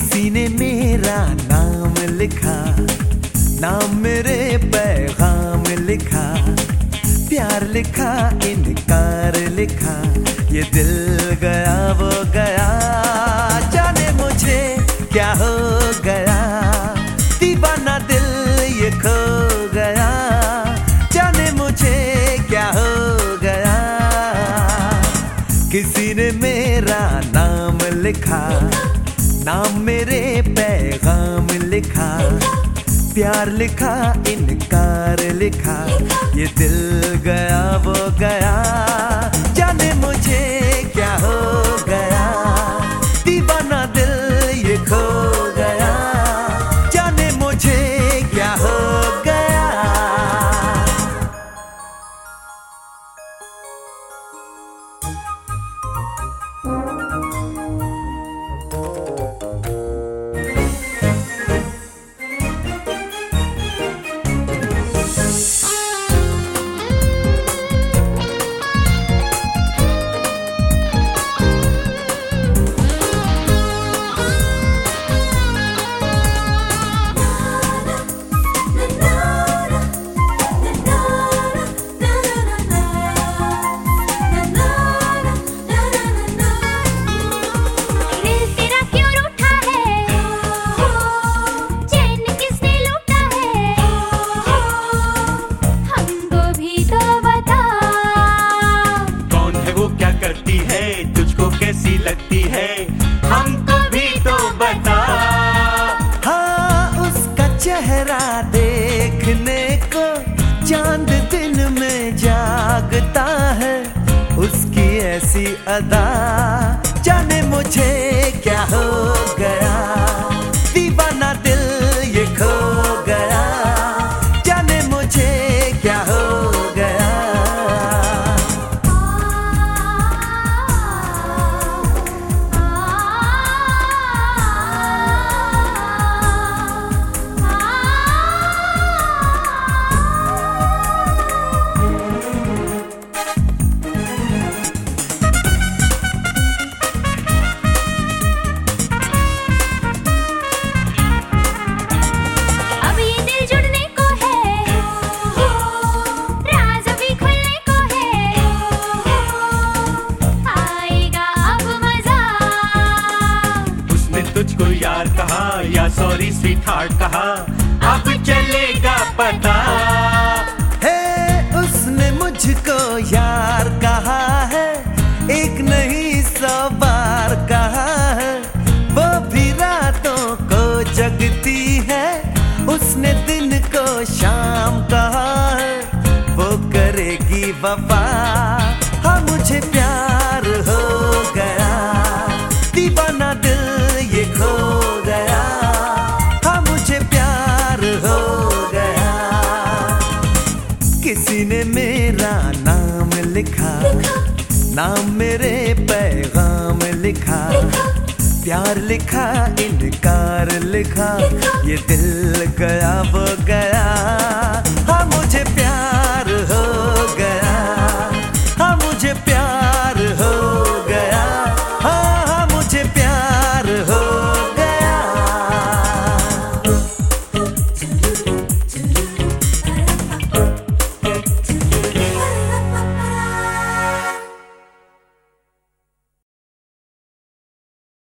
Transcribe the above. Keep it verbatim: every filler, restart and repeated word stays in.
किसी ने मेरा नाम लिखा, नाम मेरे पैगाम लिखा, प्यार लिखा, इनकार लिखा, ये दिल गया वो गया, जाने मुझे क्या हो गया, दीवाना दिल ये खो गया, जाने मुझे क्या हो गया। किसी ने मेरा नाम लिखा, नाम मेरे पैगाम लिखा, प्यार लिखा, इनकार लिखा, ये दिल गया वो गया, जाने मुझे क्या हो गया, दीवाना दिल ये खो गया, जाने मुझे क्या हो गया। तुझको कैसी लगती है हमको भी तो बता। हाँ, उसका चेहरा देखने को चांद दिन में जागता है, उसकी ऐसी अदा, जाने मुझे क्या हो गया, दीवाना दिल ये खो गया, जाने मुझे क्या हो गया। तुझको यार कहा या सॉरी स्वीट हार्ट कहा, अब चलेगा पता। है उसने मुझको यार कहा है, एक नहीं सौ बार कहा है, वो भी रातों को जगती है, उसने दिन को शाम कहा है, वो करेगी वफा। हाँ, मुझे प्यार हो गया, दीवाना दिल ये खो गया, हाँ मुझे प्यार हो गया। किसी ने मेरा नाम लिखा, नाम मेरे पैगाम लिखा, प्यार लिखा, इनकार लिखा, ये दिल गया वो गया।